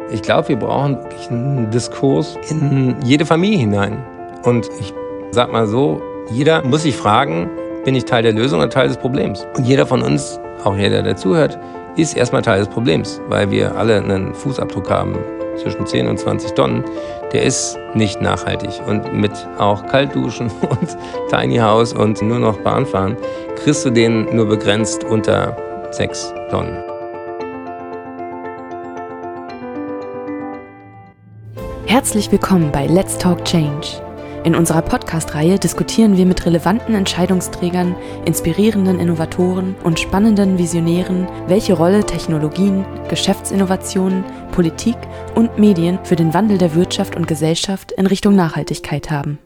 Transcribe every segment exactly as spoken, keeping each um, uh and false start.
Ich glaube, wir brauchen wirklich einen Diskurs in jede Familie hinein. Und ich sag mal so, jeder muss sich fragen, bin ich Teil der Lösung oder Teil des Problems? Und jeder von uns, auch jeder, der zuhört, ist erstmal Teil des Problems, weil wir alle einen Fußabdruck haben zwischen zehn und zwanzig Tonnen. Der ist nicht nachhaltig. Und mit auch Kaltduschen und Tiny House und nur noch Bahnfahren kriegst du den nur begrenzt unter sechs Tonnen. Herzlich willkommen bei Let's Talk Change. In unserer Podcast-Reihe diskutieren wir mit relevanten Entscheidungsträgern, inspirierenden Innovatoren und spannenden Visionären, welche Rolle Technologien, Geschäftsinnovationen, Politik und Medien für den Wandel der Wirtschaft und Gesellschaft in Richtung Nachhaltigkeit haben.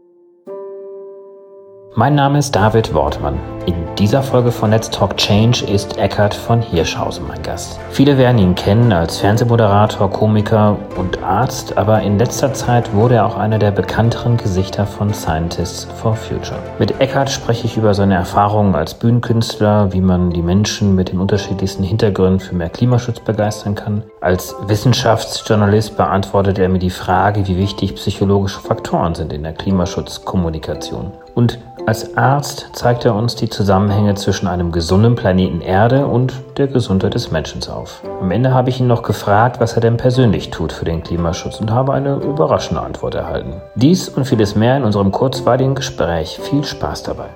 Mein Name ist David Wortmann. In dieser Folge von Let's Talk Change ist Eckhard von Hirschhausen mein Gast. Viele werden ihn kennen als Fernsehmoderator, Komiker und Arzt, aber in letzter Zeit wurde er auch einer der bekannteren Gesichter von Scientists for Future. Mit Eckhard spreche ich über seine Erfahrungen als Bühnenkünstler, wie man die Menschen mit den unterschiedlichsten Hintergründen für mehr Klimaschutz begeistern kann. Als Wissenschaftsjournalist beantwortet er mir die Frage, wie wichtig psychologische Faktoren sind in der Klimaschutzkommunikation. Und als Arzt zeigt er uns die Zusammenhänge zwischen einem gesunden Planeten Erde und der Gesundheit des Menschen auf. Am Ende habe ich ihn noch gefragt, was er denn persönlich tut für den Klimaschutz und habe eine überraschende Antwort erhalten. Dies und vieles mehr in unserem kurzweiligen Gespräch. Viel Spaß dabei.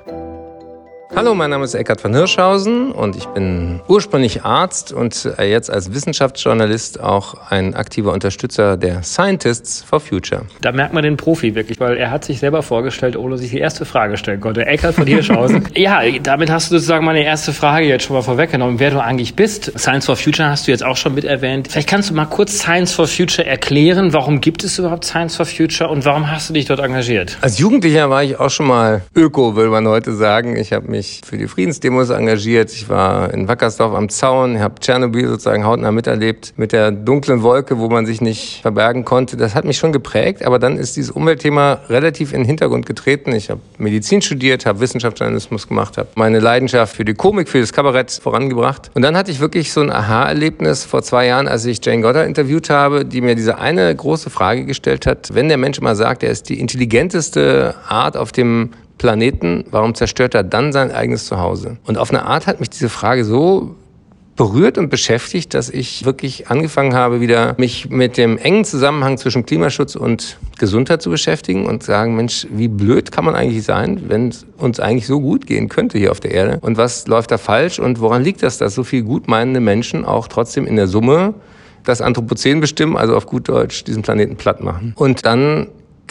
Hallo, mein Name ist Eckhard von Hirschhausen und ich bin ursprünglich Arzt und jetzt als Wissenschaftsjournalist auch ein aktiver Unterstützer der Scientists for Future. Da merkt man den Profi wirklich, weil er hat sich selber vorgestellt, ohne sich die erste Frage stellen konnte. Eckhard von Hirschhausen. Ja, damit hast du sozusagen meine erste Frage jetzt schon mal vorweggenommen, wer du eigentlich bist. Science for Future hast du jetzt auch schon mit erwähnt. Vielleicht kannst du mal kurz Science for Future erklären. Warum gibt es überhaupt Science for Future und warum hast du dich dort engagiert? Als Jugendlicher war ich auch schon mal Öko, will man heute sagen. Ich habe mich für die Friedensdemos engagiert. Ich war in Wackersdorf am Zaun, habe Tschernobyl sozusagen hautnah miterlebt, mit der dunklen Wolke, wo man sich nicht verbergen konnte. Das hat mich schon geprägt, aber dann ist dieses Umweltthema relativ in den Hintergrund getreten. Ich habe Medizin studiert, habe Wissenschaftsjournalismus gemacht, habe meine Leidenschaft für die Komik, für das Kabarett vorangebracht. Und dann hatte ich wirklich so ein Aha-Erlebnis vor zwei Jahren, als ich Jane Goddard interviewt habe, die mir diese eine große Frage gestellt hat. Wenn der Mensch immer sagt, er ist die intelligenteste Art auf dem Planeten, warum zerstört er dann sein eigenes Zuhause? Und auf eine Art hat mich diese Frage so berührt und beschäftigt, dass ich wirklich angefangen habe, wieder mich mit dem engen Zusammenhang zwischen Klimaschutz und Gesundheit zu beschäftigen und sagen, Mensch, wie blöd kann man eigentlich sein, wenn es uns eigentlich so gut gehen könnte hier auf der Erde? Und was läuft da falsch und woran liegt das, dass so viel gutmeinende Menschen auch trotzdem in der Summe das Anthropozän bestimmen, also auf gut Deutsch diesen Planeten platt machen? Und dann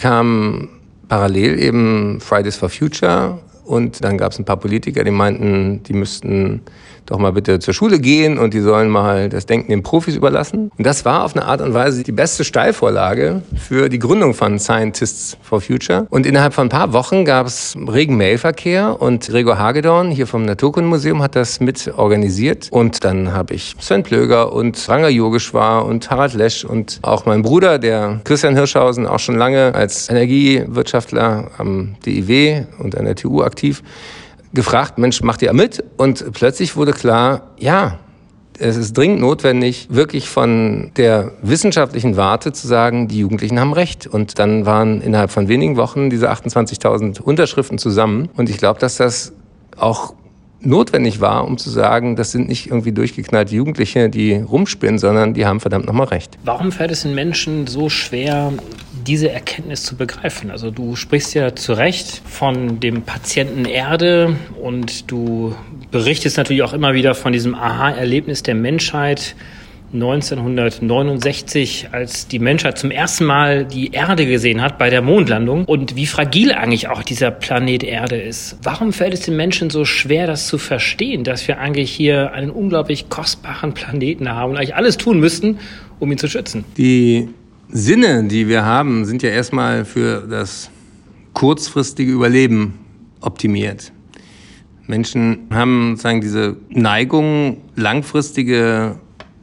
kam parallel eben Fridays for Future und dann gab es ein paar Politiker, die meinten, die müssten doch mal bitte zur Schule gehen und die sollen mal das Denken den Profis überlassen. Und das war auf eine Art und Weise die beste Steilvorlage für die Gründung von Scientists for Future. Und innerhalb von ein paar Wochen gab es regen Mailverkehr und Gregor Hagedorn hier vom Naturkundemuseum hat das mit organisiert. Und dann habe ich Sven Plöger und Ranga Yogeshwar und Harald Lesch und auch mein Bruder, der Christian Hirschhausen, auch schon lange als Energiewirtschaftler am D I W und an der T U aktiv, gefragt, Mensch, macht ihr mit? Und plötzlich wurde klar, ja, es ist dringend notwendig, wirklich von der wissenschaftlichen Warte zu sagen, die Jugendlichen haben recht. Und dann waren innerhalb von wenigen Wochen diese achtundzwanzigtausend Unterschriften zusammen. Und ich glaube, dass das auch notwendig war, um zu sagen, das sind nicht irgendwie durchgeknallte Jugendliche, die rumspinnen, sondern die haben verdammt nochmal recht. Warum fällt es den Menschen so schwer, diese Erkenntnis zu begreifen? Also du sprichst ja zu Recht von dem Patienten Erde und du berichtest natürlich auch immer wieder von diesem Aha-Erlebnis der Menschheit neunzehnhundertneunundsechzig, als die Menschheit zum ersten Mal die Erde gesehen hat bei der Mondlandung und wie fragil eigentlich auch dieser Planet Erde ist. Warum fällt es den Menschen so schwer, das zu verstehen, dass wir eigentlich hier einen unglaublich kostbaren Planeten haben und eigentlich alles tun müssten, um ihn zu schützen? Die Sinne, die wir haben, sind ja erstmal für das kurzfristige Überleben optimiert. Menschen haben sozusagen diese Neigung, langfristige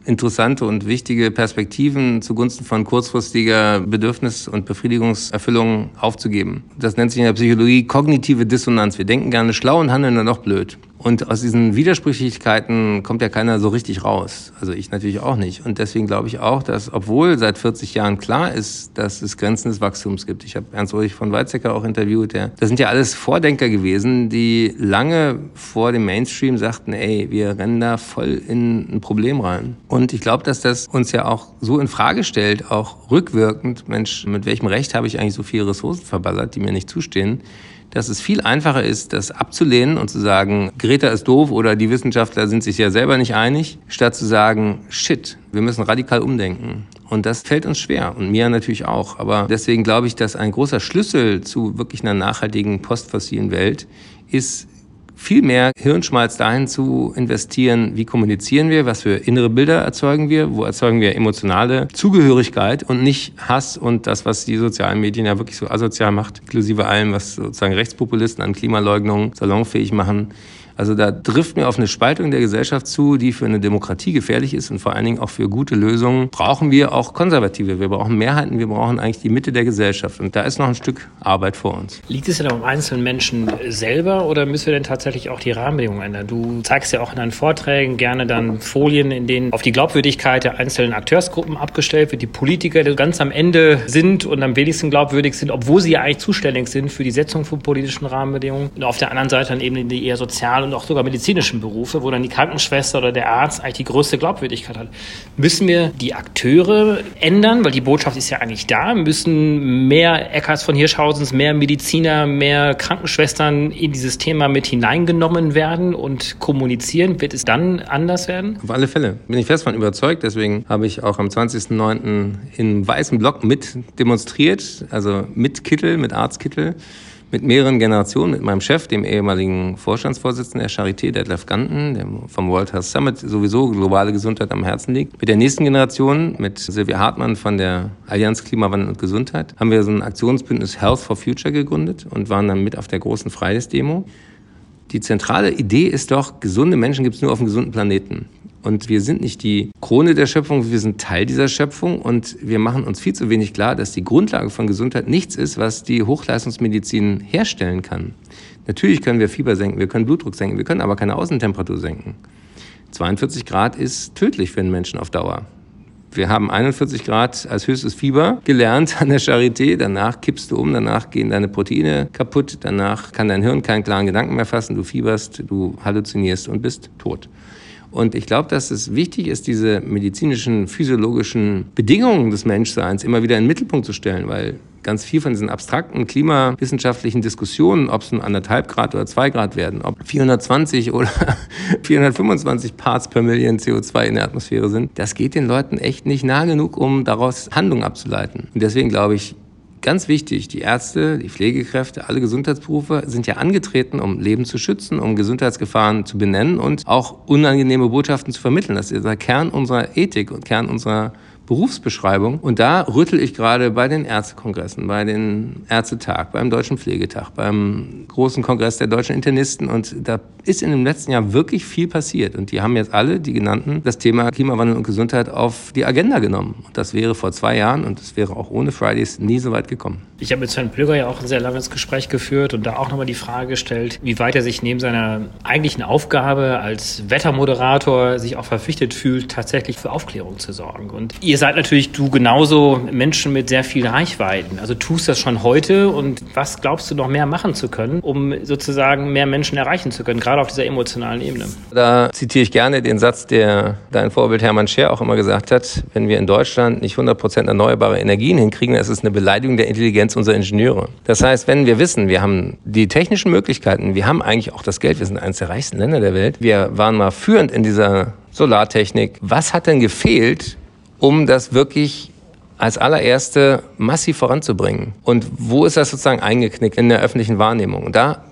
interessante und wichtige Perspektiven zugunsten von kurzfristiger Bedürfnis- und Befriedigungserfüllung aufzugeben. Das nennt sich in der Psychologie kognitive Dissonanz. Wir denken gerne schlau und handeln dann doch blöd. Und aus diesen Widersprüchlichkeiten kommt ja keiner so richtig raus. Also ich natürlich auch nicht. Und deswegen glaube ich auch, dass, obwohl seit vierzig Jahren klar ist, dass es Grenzen des Wachstums gibt. Ich habe Ernst Ulrich von Weizsäcker auch interviewt. Der, das sind ja alles Vordenker gewesen, die lange vor dem Mainstream sagten, ey, wir rennen da voll in ein Problem rein. Und ich glaube, dass das uns ja auch so in Frage stellt, auch rückwirkend, Mensch, mit welchem Recht habe ich eigentlich so viele Ressourcen verballert, die mir nicht zustehen, dass es viel einfacher ist, das abzulehnen und zu sagen, Greta ist doof oder die Wissenschaftler sind sich ja selber nicht einig, statt zu sagen, shit, wir müssen radikal umdenken. Und das fällt uns schwer und mir natürlich auch. Aber deswegen glaube ich, dass ein großer Schlüssel zu wirklich einer nachhaltigen postfossilen Welt ist, viel mehr Hirnschmalz dahin zu investieren, wie kommunizieren wir, was für innere Bilder erzeugen wir, wo erzeugen wir emotionale Zugehörigkeit und nicht Hass und das, was die sozialen Medien ja wirklich so asozial macht, inklusive allem, was sozusagen Rechtspopulisten an Klimaleugnung salonfähig machen. Also da trifft mir auf eine Spaltung der Gesellschaft zu, die für eine Demokratie gefährlich ist und vor allen Dingen auch für gute Lösungen brauchen wir auch Konservative. Wir brauchen Mehrheiten, wir brauchen eigentlich die Mitte der Gesellschaft. Und da ist noch ein Stück Arbeit vor uns. Liegt es denn am einzelnen Menschen selber oder müssen wir denn tatsächlich auch die Rahmenbedingungen ändern? Du zeigst ja auch in deinen Vorträgen gerne dann Folien, in denen auf die Glaubwürdigkeit der einzelnen Akteursgruppen abgestellt wird, die Politiker, die ganz am Ende sind und am wenigsten glaubwürdig sind, obwohl sie ja eigentlich zuständig sind für die Setzung von politischen Rahmenbedingungen. Und auf der anderen Seite dann eben die eher sozialen und auch sogar medizinischen Berufe, wo dann die Krankenschwester oder der Arzt eigentlich die größte Glaubwürdigkeit hat. Müssen wir die Akteure ändern, weil die Botschaft ist ja eigentlich da, müssen mehr Eckarts von Hirschhausens, mehr Mediziner, mehr Krankenschwestern in dieses Thema mit hineingenommen werden und kommunizieren? Wird es dann anders werden? Auf alle Fälle. Bin ich fest davon überzeugt. Deswegen habe ich auch am zwanzigsten neunten im Weißen Block mit demonstriert, also mit Kittel, mit Arztkittel, mit mehreren Generationen, mit meinem Chef, dem ehemaligen Vorstandsvorsitzenden der Charité, Detlef Ganten, der vom World Health Summit sowieso globale Gesundheit am Herzen liegt. Mit der nächsten Generation, mit Silvia Hartmann von der Allianz Klimawandel und Gesundheit, haben wir so ein Aktionsbündnis Health for Future gegründet und waren dann mit auf der großen Fridays-Demo. Die zentrale Idee ist doch, gesunde Menschen gibt es nur auf einem gesunden Planeten. Und wir sind nicht die Krone der Schöpfung, wir sind Teil dieser Schöpfung und wir machen uns viel zu wenig klar, dass die Grundlage von Gesundheit nichts ist, was die Hochleistungsmedizin herstellen kann. Natürlich können wir Fieber senken, wir können Blutdruck senken, wir können aber keine Außentemperatur senken. zweiundvierzig Grad ist tödlich für einen Menschen auf Dauer. Wir haben einundvierzig Grad als höchstes Fieber gelernt an der Charité. Danach kippst du um, danach gehen deine Proteine kaputt, danach kann dein Hirn keinen klaren Gedanken mehr fassen, du fieberst, du halluzinierst und bist tot. Und ich glaube, dass es wichtig ist, diese medizinischen, physiologischen Bedingungen des Menschseins immer wieder in den Mittelpunkt zu stellen, weil ganz viel von diesen abstrakten klimawissenschaftlichen Diskussionen, ob es nun anderthalb Grad oder zwei Grad werden, ob vierhundertzwanzig oder vierhundertfünfundzwanzig Parts per Million C O zwei in der Atmosphäre sind, das geht den Leuten echt nicht nah genug, um daraus Handlungen abzuleiten. Und deswegen glaube ich, ganz wichtig, die Ärzte, die Pflegekräfte, alle Gesundheitsberufe sind ja angetreten, um Leben zu schützen, um Gesundheitsgefahren zu benennen und auch unangenehme Botschaften zu vermitteln. Das ist der Kern unserer Ethik und Kern unserer Berufsbeschreibung. Und da rüttel ich gerade bei den Ärztekongressen, bei den Ärztetag, beim Deutschen Pflegetag, beim großen Kongress der deutschen Internisten. Und da ist in dem letzten Jahr wirklich viel passiert. Und die haben jetzt alle, die genannten, das Thema Klimawandel und Gesundheit auf die Agenda genommen. Und das wäre vor zwei Jahren und das wäre auch ohne Fridays nie so weit gekommen. Ich habe mit Sven Plöger ja auch ein sehr langes Gespräch geführt und da auch nochmal die Frage gestellt, wie weit er sich neben seiner eigentlichen Aufgabe als Wettermoderator sich auch verpflichtet fühlt, tatsächlich für Aufklärung zu sorgen. Und ihr seid natürlich, du genauso, Menschen mit sehr vielen Reichweiten. Also tust das schon heute und was glaubst du noch mehr machen zu können, um sozusagen mehr Menschen erreichen zu können, gerade auf dieser emotionalen Ebene? Da zitiere ich gerne den Satz, der dein Vorbild Hermann Scher auch immer gesagt hat, wenn wir in Deutschland nicht hundert Prozent erneuerbare Energien hinkriegen, dann ist es eine Beleidigung der Intelligenz unserer Ingenieure. Das heißt, wenn wir wissen, wir haben die technischen Möglichkeiten, wir haben eigentlich auch das Geld, wir sind eines der reichsten Länder der Welt, wir waren mal führend in dieser Solartechnik. Was hat denn gefehlt, um das wirklich als allererste massiv voranzubringen? Und wo ist das sozusagen eingeknickt in der öffentlichen Wahrnehmung? Und da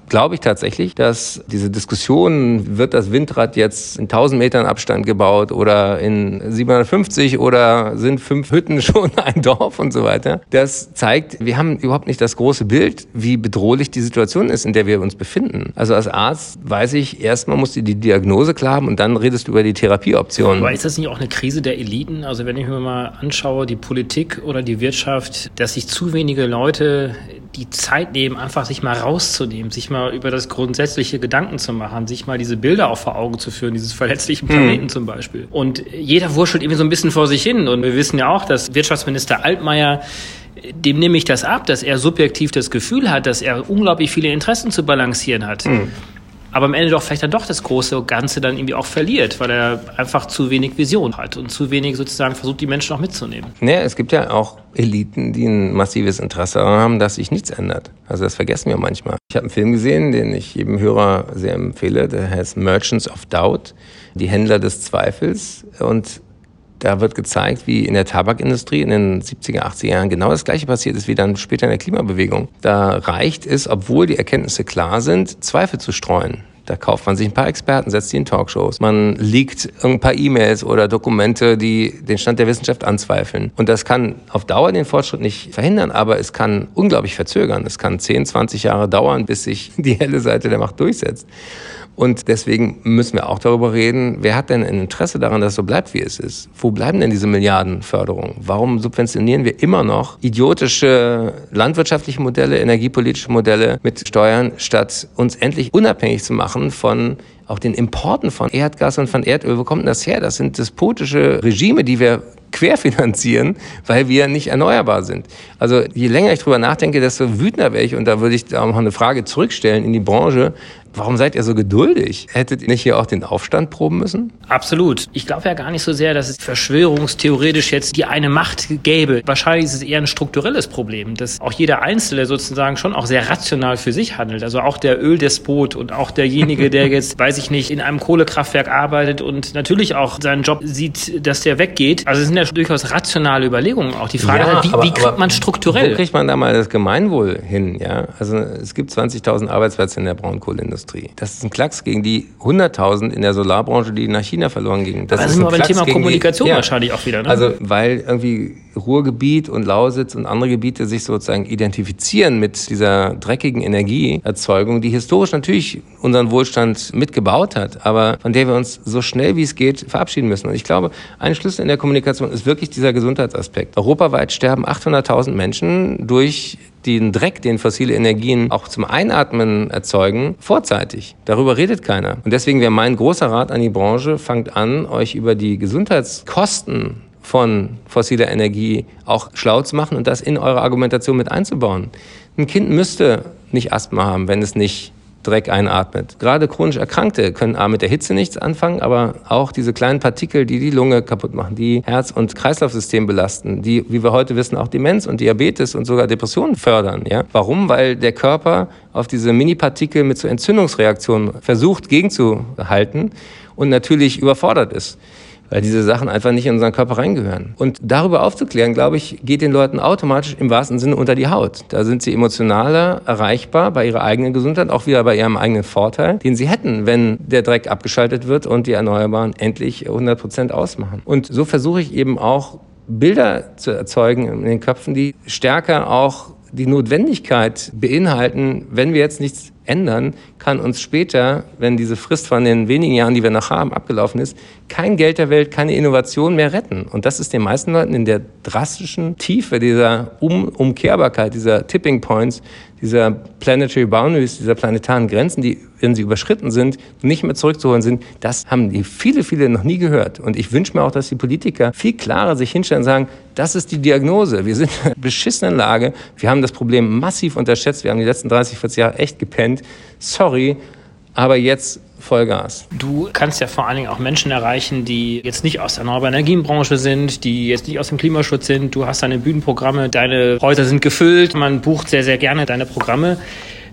glaube ich tatsächlich, dass diese Diskussion, wird das Windrad jetzt in tausend Metern Abstand gebaut oder in siebenhundertfünfzig oder sind fünf Hütten schon ein Dorf und so weiter, das zeigt, wir haben überhaupt nicht das große Bild, wie bedrohlich die Situation ist, in der wir uns befinden. Also als Arzt weiß ich, erstmal musst du die Diagnose klar haben und dann redest du über die Therapieoptionen. Aber ist das nicht auch eine Krise der Eliten? Also wenn ich mir mal anschaue, die Politik oder die Wirtschaft, dass sich zu wenige Leute die Zeit nehmen, einfach sich mal rauszunehmen, sich mal über das grundsätzliche Gedanken zu machen, sich mal diese Bilder auch vor Augen zu führen, dieses verletzlichen Planeten mhm. zum Beispiel. Und jeder wurschtelt irgendwie so ein bisschen vor sich hin. Und wir wissen ja auch, dass Wirtschaftsminister Altmaier, dem nehme ich das ab, dass er subjektiv das Gefühl hat, dass er unglaublich viele Interessen zu balancieren hat. Mhm. Aber am Ende doch vielleicht dann doch das große Ganze dann irgendwie auch verliert, weil er einfach zu wenig Vision hat und zu wenig sozusagen versucht, die Menschen auch mitzunehmen. Naja, es gibt ja auch Eliten, die ein massives Interesse daran haben, dass sich nichts ändert. Also das vergessen wir manchmal. Ich habe einen Film gesehen, den ich jedem Hörer sehr empfehle, der heißt Merchants of Doubt, die Händler des Zweifels. Und da wird gezeigt, wie in der Tabakindustrie in den siebziger, achtziger Jahren genau das Gleiche passiert ist wie dann später in der Klimabewegung. Da reicht es, obwohl die Erkenntnisse klar sind, Zweifel zu streuen. Da kauft man sich ein paar Experten, setzt die in Talkshows. Man leakt ein paar E-Mails oder Dokumente, die den Stand der Wissenschaft anzweifeln. Und das kann auf Dauer den Fortschritt nicht verhindern, aber es kann unglaublich verzögern. Es kann zehn, zwanzig Jahre dauern, bis sich die helle Seite der Macht durchsetzt. Und deswegen müssen wir auch darüber reden, wer hat denn ein Interesse daran, dass es so bleibt, wie es ist? Wo bleiben denn diese Milliardenförderungen? Warum subventionieren wir immer noch idiotische landwirtschaftliche Modelle, energiepolitische Modelle mit Steuern, statt uns endlich unabhängig zu machen von auch den Importen von Erdgas und von Erdöl? Wo kommt denn das her? Das sind despotische Regime, die wir querfinanzieren, weil wir nicht erneuerbar sind. Also je länger ich drüber nachdenke, desto wütender wäre ich. Und da würde ich auch noch eine Frage zurückstellen in die Branche. Warum seid ihr so geduldig? Hättet ihr nicht hier auch den Aufstand proben müssen? Absolut. Ich glaube ja gar nicht so sehr, dass es verschwörungstheoretisch jetzt die eine Macht gäbe. Wahrscheinlich ist es eher ein strukturelles Problem, dass auch jeder Einzelne sozusagen schon auch sehr rational für sich handelt. Also auch der Öldespot und auch derjenige, der jetzt, weiß ich nicht, in einem Kohlekraftwerk arbeitet und natürlich auch seinen Job sieht, dass der weggeht. Also es sind ja durchaus rationale Überlegungen auch. Die Frage ja, ist, wie, aber, wie kriegt man strukturell? Wo kriegt man da mal das Gemeinwohl hin? Ja, also es gibt zwanzigtausend Arbeitsplätze in der Braunkohleindustrie. Das ist ein Klacks gegen die hunderttausend in der Solarbranche, die nach China verloren gingen. Das also ist sind wir beim Thema Kommunikation die, ja, wahrscheinlich auch wieder. Ne? Also weil irgendwie Ruhrgebiet und Lausitz und andere Gebiete sich sozusagen identifizieren mit dieser dreckigen Energieerzeugung, die historisch natürlich unseren Wohlstand mitgebaut hat, aber von der wir uns so schnell wie es geht verabschieden müssen. Und ich glaube, ein Schlüssel in der Kommunikation ist wirklich dieser Gesundheitsaspekt. Europaweit sterben achthunderttausend Menschen durch den Dreck, den fossile Energien auch zum Einatmen erzeugen, vorzeitig. Darüber redet keiner. Und deswegen wäre mein großer Rat an die Branche, fangt an, euch über die Gesundheitskosten von fossiler Energie auch schlau zu machen und das in eure Argumentation mit einzubauen. Ein Kind müsste nicht Asthma haben, wenn es nicht Dreck einatmet. Gerade chronisch Erkrankte können A mit der Hitze nichts anfangen, aber auch diese kleinen Partikel, die die Lunge kaputt machen, die Herz- und Kreislaufsystem belasten, die, wie wir heute wissen, auch Demenz und Diabetes und sogar Depressionen fördern. Ja? Warum? Weil der Körper auf diese Mini-Partikel mit so Entzündungsreaktionen versucht gegenzuhalten und natürlich überfordert ist, weil diese Sachen einfach nicht in unseren Körper reingehören. Und darüber aufzuklären, glaube ich, geht den Leuten automatisch im wahrsten Sinne unter die Haut. Da sind sie emotionaler erreichbar bei ihrer eigenen Gesundheit, auch wieder bei ihrem eigenen Vorteil, den sie hätten, wenn der Dreck abgeschaltet wird und die Erneuerbaren endlich hundert Prozent ausmachen. Und so versuche ich eben auch Bilder zu erzeugen in den Köpfen, die stärker auch die Notwendigkeit beinhalten, wenn wir jetzt nichts ändern, kann uns später, wenn diese Frist von den wenigen Jahren, die wir noch haben, abgelaufen ist, kein Geld der Welt, keine Innovation mehr retten. Und das ist den meisten Leuten in der drastischen Tiefe dieser um Umkehrbarkeit, dieser Tipping Points, dieser Planetary Boundaries, dieser planetaren Grenzen, die, wenn sie überschritten sind, nicht mehr zurückzuholen sind, das haben die viele, viele noch nie gehört. Und ich wünsche mir auch, dass die Politiker viel klarer sich hinstellen und sagen, das ist die Diagnose. Wir sind in einer beschissenen Lage. Wir haben das Problem massiv unterschätzt. Wir haben die letzten dreißig, vierzig Jahre echt gepennt. Sorry, aber jetzt Vollgas. Du kannst ja vor allen Dingen auch Menschen erreichen, die jetzt nicht aus der erneuerbaren Energienbranche sind, die jetzt nicht aus dem Klimaschutz sind. Du hast deine Bühnenprogramme, deine Häuser sind gefüllt, man bucht sehr, sehr gerne deine Programme.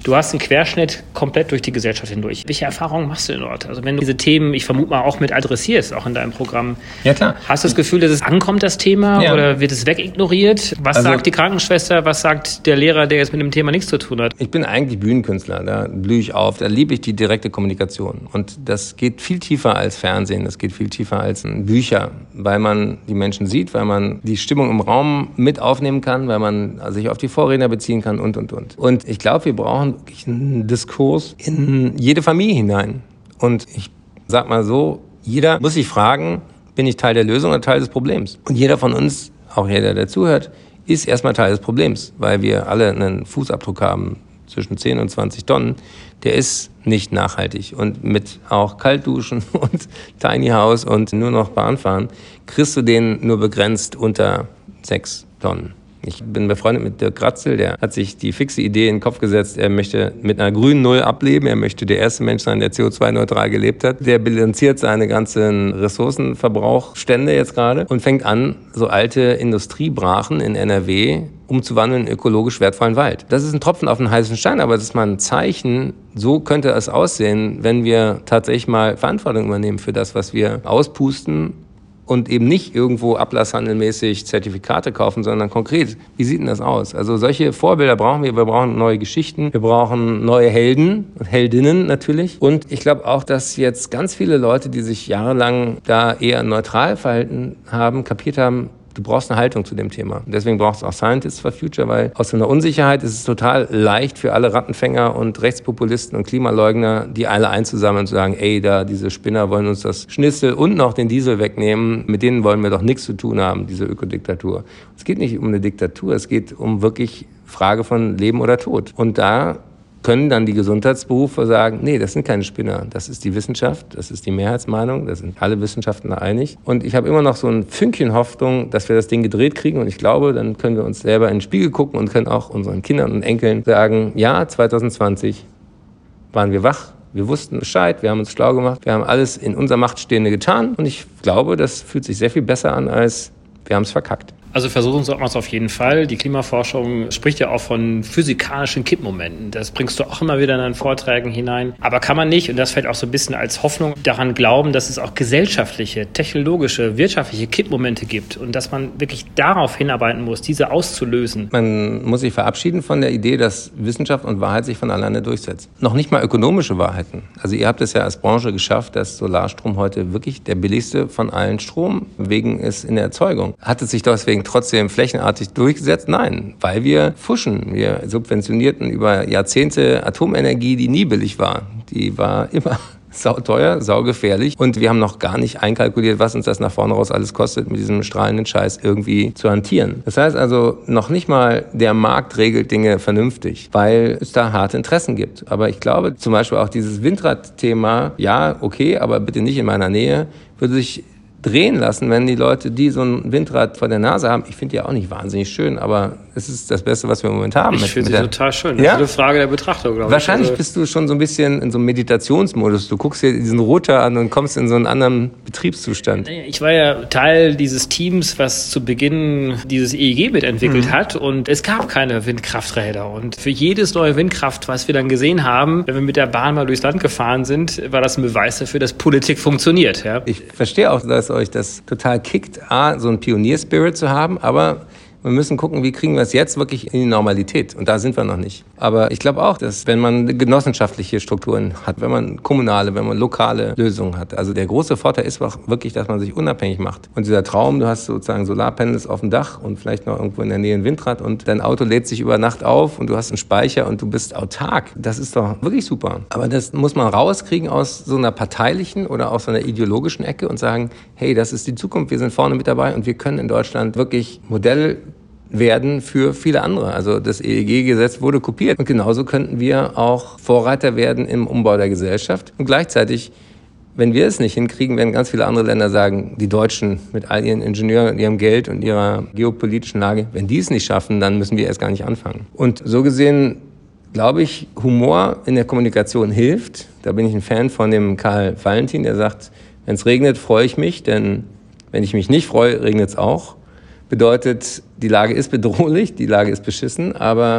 Du hast einen Querschnitt komplett durch die Gesellschaft hindurch. Welche Erfahrungen machst du denn dort? Also wenn du diese Themen, ich vermute mal, auch mit adressierst, auch in deinem Programm. Ja, klar. Hast du das Gefühl, dass es ankommt, das Thema, ja. oder wird es wegignoriert? Was also, sagt die Krankenschwester, was sagt der Lehrer, der jetzt mit dem Thema nichts zu tun hat? Ich bin eigentlich Bühnenkünstler, da blühe ich auf, da liebe ich die direkte Kommunikation. Und das geht viel tiefer als Fernsehen, das geht viel tiefer als Bücher, weil man die Menschen sieht, weil man die Stimmung im Raum mit aufnehmen kann, weil man sich auf die Vorredner beziehen kann und, und, und. Und ich glaube, wir brauchen wirklich einen Diskurs in jede Familie hinein. Und ich sag mal so, jeder muss sich fragen, bin ich Teil der Lösung oder Teil des Problems? Und jeder von uns, auch jeder, der zuhört, ist erstmal Teil des Problems, weil wir alle einen Fußabdruck haben zwischen zehn und zwanzig Tonnen. Der ist nicht nachhaltig. Und mit auch Kaltduschen und Tiny House und nur noch Bahnfahren kriegst du den nur begrenzt unter sechs Tonnen. Ich bin befreundet mit Dirk Kratzel, der hat sich die fixe Idee in den Kopf gesetzt, er möchte mit einer grünen Null ableben, er möchte der erste Mensch sein, der C O zwei neutral gelebt hat. Der bilanziert seine ganzen Ressourcenverbrauchstände jetzt gerade und fängt an, so alte Industriebrachen in N R W umzuwandeln in ökologisch wertvollen Wald. Das ist ein Tropfen auf den heißen Stein, aber das ist mal ein Zeichen, so könnte es aussehen, wenn wir tatsächlich mal Verantwortung übernehmen für das, was wir auspusten, und eben nicht irgendwo ablasshandelmäßig Zertifikate kaufen, sondern konkret, wie sieht denn das aus? Also solche Vorbilder brauchen wir. Wir brauchen neue Geschichten, wir brauchen neue Helden und Heldinnen natürlich. Und ich glaube auch, dass jetzt ganz viele Leute, die sich jahrelang da eher neutral verhalten haben, kapiert haben, du brauchst eine Haltung zu dem Thema. Deswegen brauchst du auch Scientists for Future, weil aus so einer Unsicherheit ist es total leicht für alle Rattenfänger und Rechtspopulisten und Klimaleugner, die alle einzusammeln und zu sagen, ey, da diese Spinner wollen uns das Schnitzel und noch den Diesel wegnehmen, mit denen wollen wir doch nichts zu tun haben, diese Ökodiktatur. Es geht nicht um eine Diktatur, es geht um wirklich Frage von Leben oder Tod. Und da können dann die Gesundheitsberufe sagen, nee, das sind keine Spinner, das ist die Wissenschaft, das ist die Mehrheitsmeinung, da sind alle Wissenschaftler einig. Und ich habe immer noch so ein Fünkchen Hoffnung, dass wir das Ding gedreht kriegen und ich glaube, dann können wir uns selber in den Spiegel gucken und können auch unseren Kindern und Enkeln sagen, ja, zwanzig zwanzig waren wir wach, wir wussten Bescheid, wir haben uns schlau gemacht, wir haben alles in unserer Macht Stehende getan und ich glaube, das fühlt sich sehr viel besser an, als wir haben es verkackt. Also versuchen sollten wir es auf jeden Fall. Die Klimaforschung spricht ja auch von physikalischen Kippmomenten. Das bringst du auch immer wieder in deinen Vorträgen hinein. Aber kann man nicht, und das fällt auch so ein bisschen als Hoffnung, daran glauben, dass es auch gesellschaftliche, technologische, wirtschaftliche Kippmomente gibt und dass man wirklich darauf hinarbeiten muss, diese auszulösen. Man muss sich verabschieden von der Idee, dass Wissenschaft und Wahrheit sich von alleine durchsetzt. Noch nicht mal ökonomische Wahrheiten. Also ihr habt es ja als Branche geschafft, dass Solarstrom heute wirklich der billigste von allen Stromwegen ist in der Erzeugung. Hat es sich deswegen trotzdem flächenartig durchgesetzt? Nein, weil wir fuschen. Wir subventionierten über Jahrzehnte Atomenergie, die nie billig war. Die war immer sauteuer, saugefährlich. Und wir haben noch gar nicht einkalkuliert, was uns das nach vorne raus alles kostet, mit diesem strahlenden Scheiß irgendwie zu hantieren. Das heißt also, noch nicht mal der Markt regelt Dinge vernünftig, weil es da harte Interessen gibt. Aber ich glaube, zum Beispiel auch dieses Windradthema, ja, okay, aber bitte nicht in meiner Nähe, würde sich drehen lassen, wenn die Leute, die so ein Windrad vor der Nase haben. Ich finde die auch nicht wahnsinnig schön, aber es ist das Beste, was wir im Moment haben. Ich finde sie total schön. Das ja? ist eine Frage der Betrachtung, glaube ich. Wahrscheinlich also bist du schon so ein bisschen in so einem Meditationsmodus. Du guckst dir diesen Rotor an und kommst in so einen anderen Betriebszustand. Ich war ja Teil dieses Teams, was zu Beginn dieses E E G mitentwickelt mhm. hat und es gab keine Windkrafträder. Und für jedes neue Windkraft, was wir dann gesehen haben, wenn wir mit der Bahn mal durchs Land gefahren sind, war das ein Beweis dafür, dass Politik funktioniert. Ja? Ich verstehe auch, dass euch das total kickt, A, so einen Pionierspirit zu haben, aber wir müssen gucken, wie kriegen wir es jetzt wirklich in die Normalität. Und da sind wir noch nicht. Aber ich glaube auch, dass wenn man genossenschaftliche Strukturen hat, wenn man kommunale, wenn man lokale Lösungen hat. Also der große Vorteil ist auch wirklich, dass man sich unabhängig macht. Und dieser Traum, du hast sozusagen Solarpanels auf dem Dach und vielleicht noch irgendwo in der Nähe ein Windrad und dein Auto lädt sich über Nacht auf und du hast einen Speicher und du bist autark. Das ist doch wirklich super. Aber das muss man rauskriegen aus so einer parteilichen oder aus so einer ideologischen Ecke und sagen, hey, das ist die Zukunft, wir sind vorne mit dabei und wir können in Deutschland wirklich Modell werden für viele andere. Also das E E G-Gesetz wurde kopiert. Und genauso könnten wir auch Vorreiter werden im Umbau der Gesellschaft. Und gleichzeitig, wenn wir es nicht hinkriegen, werden ganz viele andere Länder sagen, die Deutschen mit all ihren Ingenieuren, ihrem Geld und ihrer geopolitischen Lage, wenn die es nicht schaffen, dann müssen wir erst gar nicht anfangen. Und so gesehen, glaube ich, Humor in der Kommunikation hilft. Da bin ich ein Fan von dem Karl Valentin, der sagt, wenn es regnet, freue ich mich, denn wenn ich mich nicht freue, regnet es auch. Bedeutet, die Lage ist bedrohlich, die Lage ist beschissen, aber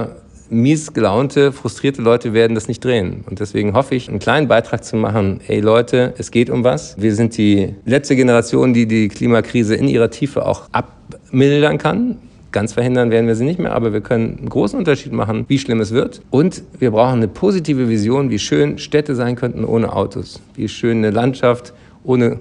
mies gelaunte, frustrierte Leute werden das nicht drehen. Und deswegen hoffe ich, einen kleinen Beitrag zu machen. Ey Leute, es geht um was. Wir sind die letzte Generation, die die Klimakrise in ihrer Tiefe auch abmildern kann. Ganz verhindern werden wir sie nicht mehr, aber wir können einen großen Unterschied machen, wie schlimm es wird. Und wir brauchen eine positive Vision, wie schön Städte sein könnten ohne Autos. Wie schön eine Landschaft ohne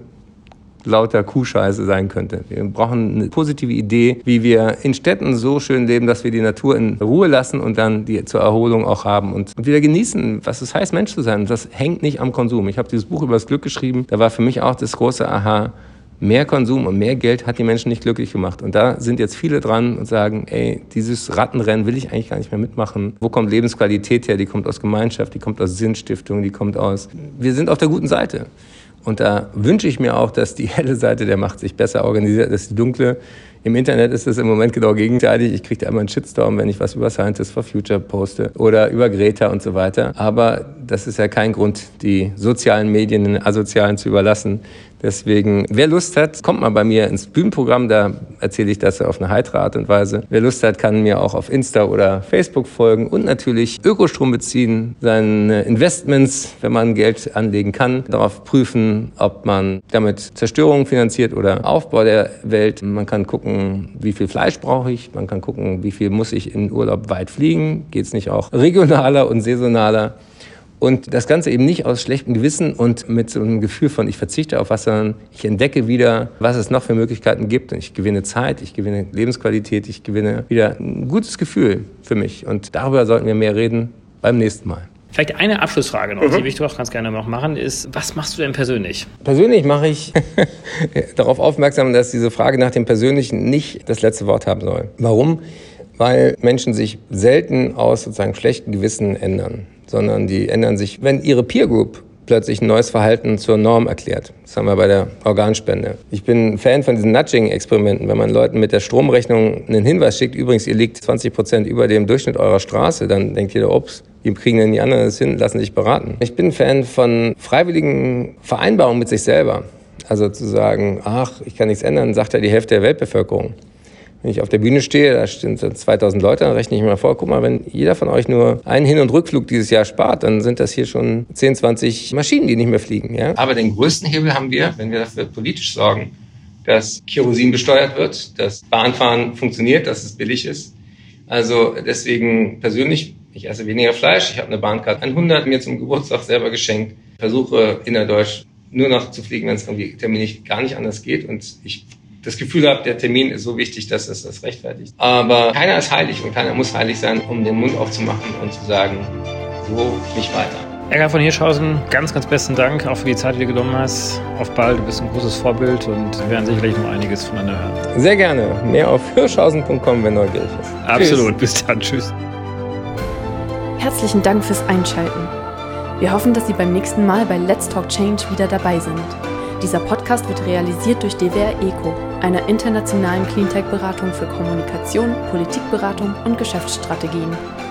lauter Kuhscheiße sein könnte. Wir brauchen eine positive Idee, wie wir in Städten so schön leben, dass wir die Natur in Ruhe lassen und dann die zur Erholung auch haben und, und wieder genießen, was es heißt, Mensch zu sein. Und das hängt nicht am Konsum. Ich habe dieses Buch über das Glück geschrieben. Da war für mich auch das große Aha, mehr Konsum und mehr Geld hat die Menschen nicht glücklich gemacht. Und da sind jetzt viele dran und sagen, ey, dieses Rattenrennen will ich eigentlich gar nicht mehr mitmachen. Wo kommt Lebensqualität her? Die kommt aus Gemeinschaft, die kommt aus Sinnstiftung, die kommt aus... Wir sind auf der guten Seite. Und da wünsche ich mir auch, dass die helle Seite der Macht sich besser organisiert als die dunkle. Im Internet ist es im Moment genau gegenteilig. Ich kriege da immer einen Shitstorm, wenn ich was über Scientists for Future poste oder über Greta und so weiter. Aber das ist ja kein Grund, die sozialen Medien den Asozialen zu überlassen. Deswegen, wer Lust hat, kommt mal bei mir ins Bühnenprogramm, da erzähle ich das auf eine heitere Art und Weise. Wer Lust hat, kann mir auch auf Insta oder Facebook folgen und natürlich Ökostrom beziehen, seine Investments, wenn man Geld anlegen kann, darauf prüfen, ob man damit Zerstörung finanziert oder Aufbau der Welt. Man kann gucken, wie viel Fleisch brauche ich, man kann gucken, wie viel muss ich in Urlaub weit fliegen, geht es nicht auch regionaler und saisonaler. Und das Ganze eben nicht aus schlechtem Gewissen und mit so einem Gefühl von, ich verzichte auf was, sondern ich entdecke wieder, was es noch für Möglichkeiten gibt. Und ich gewinne Zeit, ich gewinne Lebensqualität, ich gewinne wieder ein gutes Gefühl für mich. Und darüber sollten wir mehr reden beim nächsten Mal. Vielleicht eine Abschlussfrage noch, mhm. die ich auch ganz gerne noch machen, ist, was machst du denn persönlich? Persönlich mache ich darauf aufmerksam, dass diese Frage nach dem Persönlichen nicht das letzte Wort haben soll. Warum? Weil Menschen sich selten aus sozusagen schlechtem Gewissen ändern, sondern die ändern sich, wenn ihre Peer Group plötzlich ein neues Verhalten zur Norm erklärt. Das haben wir bei der Organspende. Ich bin Fan von diesen Nudging-Experimenten, wenn man Leuten mit der Stromrechnung einen Hinweis schickt, übrigens, ihr liegt zwanzig Prozent über dem Durchschnitt eurer Straße, dann denkt jeder, ups, wie kriegen denn die anderen das hin, lassen sich beraten. Ich bin Fan von freiwilligen Vereinbarungen mit sich selber. Also zu sagen, ach, ich kann nichts ändern, sagt ja die Hälfte der Weltbevölkerung. Wenn ich auf der Bühne stehe, da stehen zweitausend Leute, dann rechne ich mir mal vor, guck mal, wenn jeder von euch nur einen Hin- und Rückflug dieses Jahr spart, dann sind das hier schon zehn, zwanzig Maschinen, die nicht mehr fliegen. Ja? Aber den größten Hebel haben wir, wenn wir dafür politisch sorgen, dass Kerosin besteuert wird, dass Bahnfahren funktioniert, dass es billig ist. Also deswegen persönlich, ich esse weniger Fleisch, ich habe eine Bahncard hundert mir zum Geburtstag selber geschenkt, versuche innerdeutsch nur noch zu fliegen, wenn es irgendwie terminlich gar nicht anders geht und ich das Gefühl habe, der Termin ist so wichtig, dass es das rechtfertigt. Aber keiner ist heilig und keiner muss heilig sein, um den Mund aufzumachen und zu sagen, so nicht weiter. Eckart von Hirschhausen, ganz, ganz besten Dank auch für die Zeit, die du genommen hast. Auf bald, du bist ein großes Vorbild und wir werden sicherlich noch einiges voneinander hören. Sehr gerne. Mehr auf hirschhausen punkt com, wenn neugierig ist. Absolut. Tschüss. Bis dann. Tschüss. Herzlichen Dank fürs Einschalten. Wir hoffen, dass Sie beim nächsten Mal bei Let's Talk Change wieder dabei sind. Dieser Podcast wird realisiert durch D W R ECO, einer internationalen Cleantech-Beratung für Kommunikation, Politikberatung und Geschäftsstrategien.